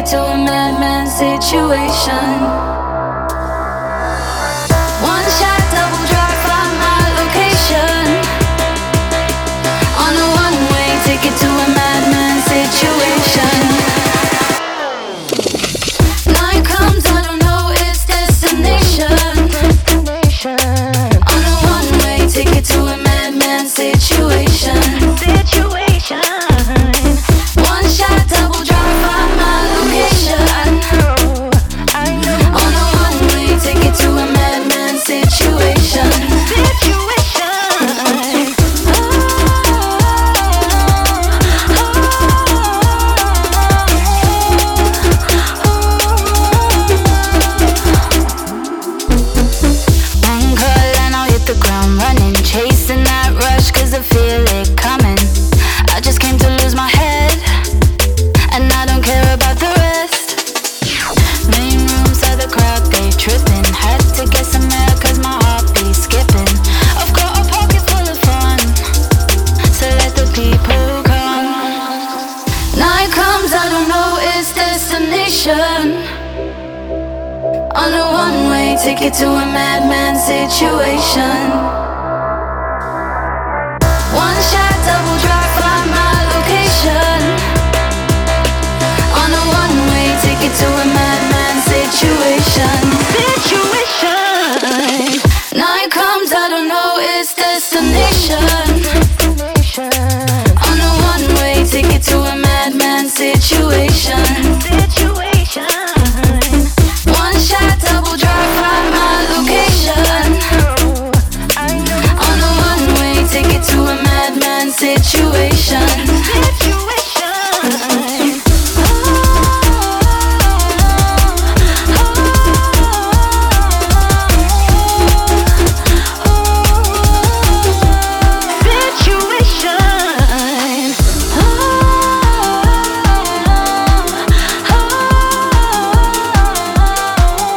it to a madman situation. One shot, double drive, find my location. On a one-way ticket to a madman situation. Night comes, I don't know its destination. On a one-way ticket to a madman situation. One shot, double drive, find my location. On a one-way ticket to a madman situation. One call and I'll hit the ground running, chasing that rush 'cause I feel it coming. I just came to lose my head, and I don't care about the rest. Main room said the crowd, they tripping. Had to get some air 'cause my heart be skipping. I've got a pocket full of fun, so let the people come. Night comes, I don't know its destination. On a one-way ticket to a madman situation. One shot, double drive, find my location. On a one-way ticket to a madman situation. Night comes, I don't know its destination. On a one-way ticket to a madman situation. One shot, double drive, find my location. On a one-way ticket to a madman situation.